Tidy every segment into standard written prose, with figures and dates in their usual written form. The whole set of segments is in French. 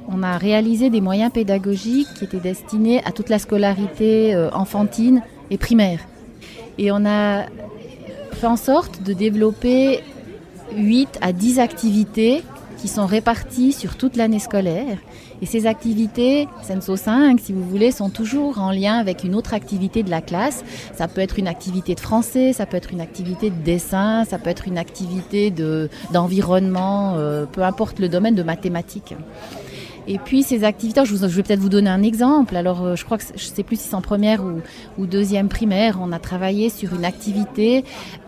on a réalisé des moyens pédagogiques qui étaient destinés à toute la scolarité enfantine et primaire. Et on a fait en sorte de développer 8 à 10 activités qui sont réparties sur toute l'année scolaire. Et ces activités, Senso 5, si vous voulez, sont toujours en lien avec une autre activité de la classe. Ça peut être une activité de français, ça peut être une activité de dessin, ça peut être une activité d'environnement, peu importe le domaine, de mathématiques. Et puis ces activités, je vais peut-être vous donner un exemple. Alors je crois que je ne sais plus si c'est en première ou deuxième primaire, on a travaillé sur une activité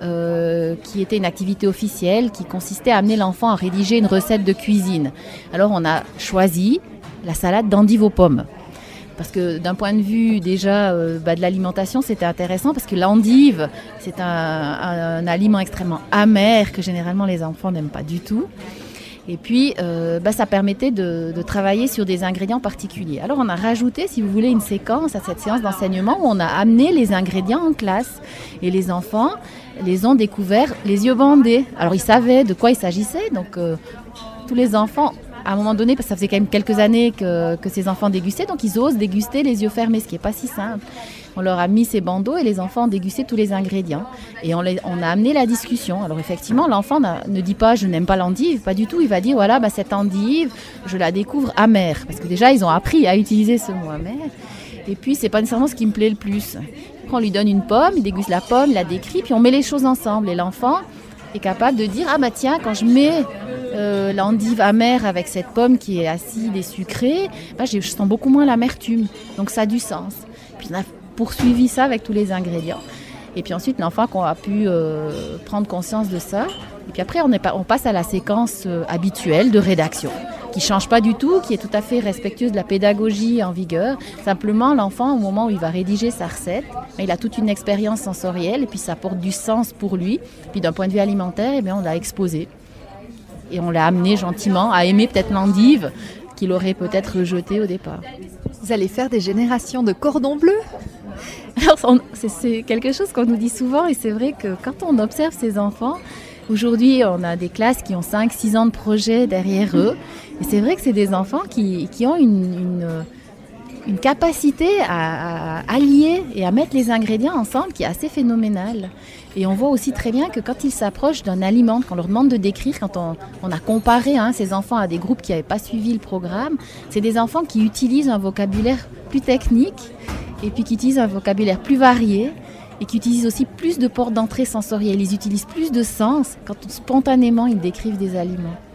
qui était une activité officielle qui consistait à amener l'enfant à rédiger une recette de cuisine. Alors on a choisi la salade d'endives aux pommes. Parce que d'un point de vue déjà de l'alimentation, c'était intéressant parce que l'endive, c'est un aliment extrêmement amer que généralement les enfants n'aiment pas du tout. Et puis, ça permettait de travailler sur des ingrédients particuliers. Alors, on a rajouté, si vous voulez, une séquence à cette séance d'enseignement où on a amené les ingrédients en classe. Et les enfants les ont découverts les yeux bandés. Alors, ils savaient de quoi il s'agissait. Donc, tous les enfants, à un moment donné, parce que ça faisait quand même quelques années que ces enfants dégustaient, donc ils osent déguster les yeux fermés, ce qui n'est pas si simple. On leur a mis ces bandeaux et les enfants ont dégusté tous les ingrédients. Et on a amené la discussion. Alors effectivement, l'enfant ne dit pas « je n'aime pas l'endive », pas du tout. Il va dire « voilà, cette endive, je la découvre amère ». Parce que déjà, ils ont appris à utiliser ce mot « amère ». Et puis, c'est pas nécessairement ce qui me plaît le plus. Après, on lui donne une pomme, il déguste la pomme, il la décrit, puis on met les choses ensemble. Et l'enfant est capable de dire « ah tiens, quand je mets l'endive amère avec cette pomme qui est acide et sucrée, je sens beaucoup moins l'amertume. Donc ça a du sens ». Puis on a poursuivi ça avec tous les ingrédients. Et puis ensuite, l'enfant a pu prendre conscience de ça. Et puis après, on passe à la séquence habituelle de rédaction, qui ne change pas du tout, qui est tout à fait respectueuse de la pédagogie en vigueur. Simplement, l'enfant, au moment où il va rédiger sa recette, il a toute une expérience sensorielle et puis ça apporte du sens pour lui. Puis d'un point de vue alimentaire, on l'a exposé. Et on l'a amené gentiment à aimer peut-être l'endive qu'il aurait peut-être rejetée au départ. Vous allez faire des générations de cordons bleus ? Alors, c'est quelque chose qu'on nous dit souvent et c'est vrai que quand on observe ces enfants, aujourd'hui on a des classes qui ont 5-6 ans de projet derrière eux et c'est vrai que c'est des enfants qui ont une capacité à allier et à mettre les ingrédients ensemble qui est assez phénoménale. Et on voit aussi très bien que quand ils s'approchent d'un aliment, quand on leur demande de décrire, quand on a comparé ces enfants à des groupes qui n'avaient pas suivi le programme, c'est des enfants qui utilisent un vocabulaire plus technique et puis qui utilisent un vocabulaire plus varié et qui utilisent aussi plus de portes d'entrée sensorielles. Ils utilisent plus de sens quand spontanément ils décrivent des aliments.